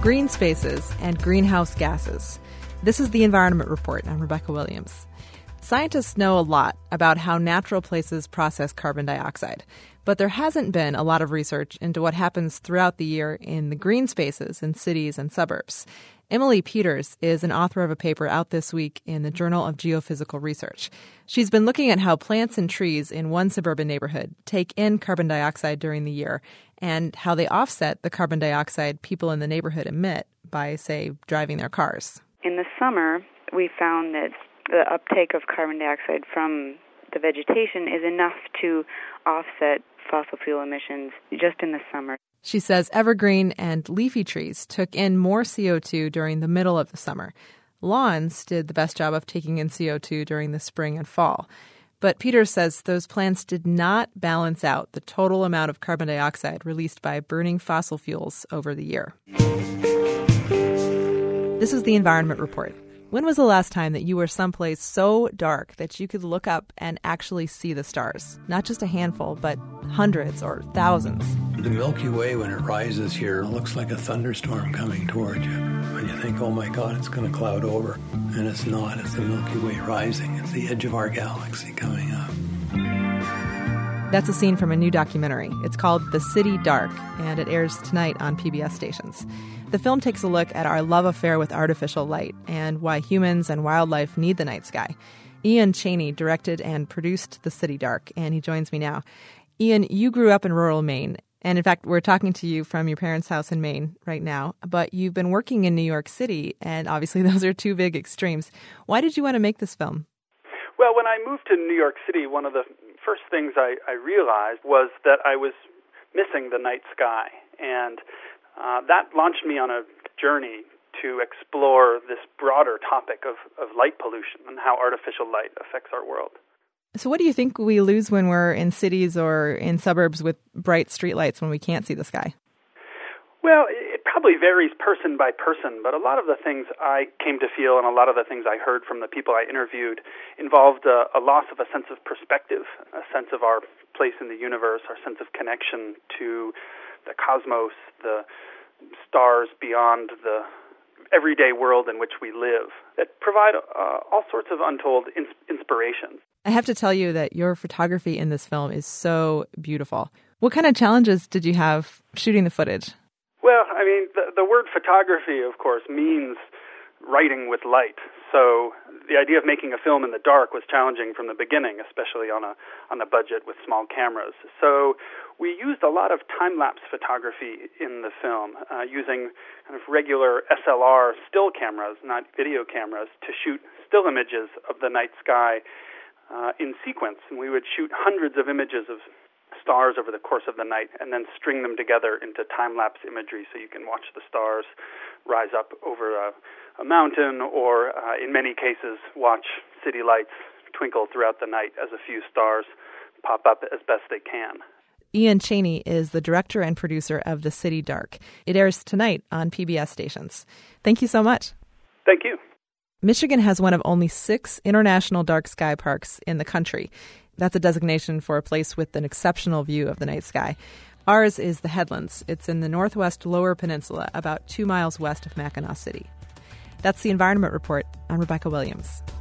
green spaces, and greenhouse gases. This is the Environment Report. I'm Rebecca Williams. Scientists know a lot about how natural places process carbon dioxide, but there hasn't been a lot of research into what happens throughout the year in the green spaces in cities and suburbs. Emily Peters is an author of a paper out this week in the Journal of Geophysical Research. She's been looking at how plants and trees in one suburban neighborhood take in carbon dioxide during the year and how they offset the carbon dioxide people in the neighborhood emit by, say, driving their cars. In the summer, we found that the uptake of carbon dioxide from the vegetation is enough to offset fossil fuel emissions just in the summer. She says evergreen and leafy trees took in more CO2 during the middle of the summer. Lawns did the best job of taking in CO2 during the spring and fall. But Peters says those plants did not balance out the total amount of carbon dioxide released by burning fossil fuels over the year. This is the Environment Report. When was the last time that you were someplace so dark that you could look up and actually see the stars? Not just a handful, but hundreds or thousands. The Milky Way, when it rises here, looks like a thunderstorm coming toward you. And you think, oh my God, it's going to cloud over. And it's not. It's the Milky Way rising. It's the edge of our galaxy coming up. That's a scene from a new documentary. It's called The City Dark, and it airs tonight on PBS stations. The film takes a look at our love affair with artificial light and why humans and wildlife need the night sky. Ian Cheney directed and produced The City Dark, and he joins me now. Ian, you grew up in rural Maine, and in fact, we're talking to you from your parents' house in Maine right now, but you've been working in New York City, and obviously those are two big extremes. Why did you want to make this film? Well, when I moved to New York City, one of the first things I realized was that I was missing the night sky, and that launched me on a journey to explore this broader topic of light pollution and how artificial light affects our world. So what do you think we lose when we're in cities or in suburbs with bright streetlights when we can't see the sky? Well, it probably varies person by person, but a lot of the things I came to feel and a lot of the things I heard from the people I interviewed involved a loss of a sense of perspective, a sense of our place in the universe, our sense of connection to the cosmos, the stars beyond the everyday world in which we live, that provide all sorts of untold inspirations. I have to tell you that your photography in this film is so beautiful. What kind of challenges did you have shooting the footage? Well, I mean, the word photography, of course, means writing with light. So the idea of making a film in the dark was challenging from the beginning, especially on a budget with small cameras. So we used a lot of time-lapse photography in the film, using kind of regular SLR still cameras, not video cameras, to shoot still images of the night sky in sequence. And we would shoot hundreds of images of stars over the course of the night and then string them together into time-lapse imagery so you can watch the stars rise up over a mountain or, in many cases, watch city lights twinkle throughout the night as a few stars pop up as best they can. Ian Cheney is the director and producer of The City Dark. It airs tonight on PBS stations. Thank you so much. Thank you. Michigan has one of only 6 international dark sky parks in the country. That's a designation for a place with an exceptional view of the night sky. Ours is the Headlands. It's in the northwest Lower Peninsula, about 2 miles west of Mackinac City. That's the Environment Report. I'm Rebecca Williams.